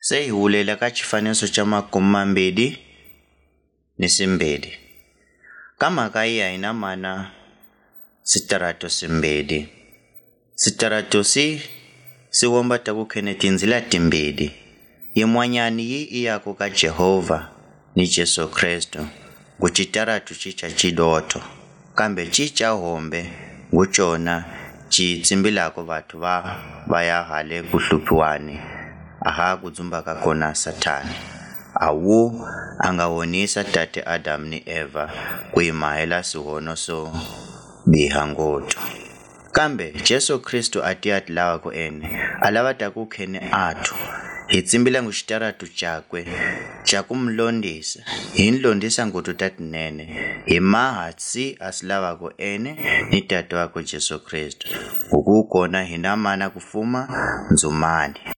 Se hi hulela ka xifaniso xa 22. Ka mhaka ya hina mana sitarato simbedi. Sitarato si womba ta ku khene tindzila timbedi. Yin'wanyani yi iyako ka Jehova ni Jesu Kristu. Ku xitarato xi cha xidoto. Kambe xi cha hombe ngu xona xi tsimbilako vathu va ya hale ku hluphiwani. Aha ku dzumbaka kona Sathani. Awu a nga wonisa tate Adam ni Eva ku yi mahela swihono swo biha ngotho. Kambe Jesu Kristu a ti lava ku ene a lava ta ku khene athu hi tsimbila ngu xitarato xakwe xa ku mlondisa hi nlondisa ngotho ta tinene hi maha si a swi lavako ene ni tate wakwe Jesu Kristu ku kona hina mana ku fuma ndzumani.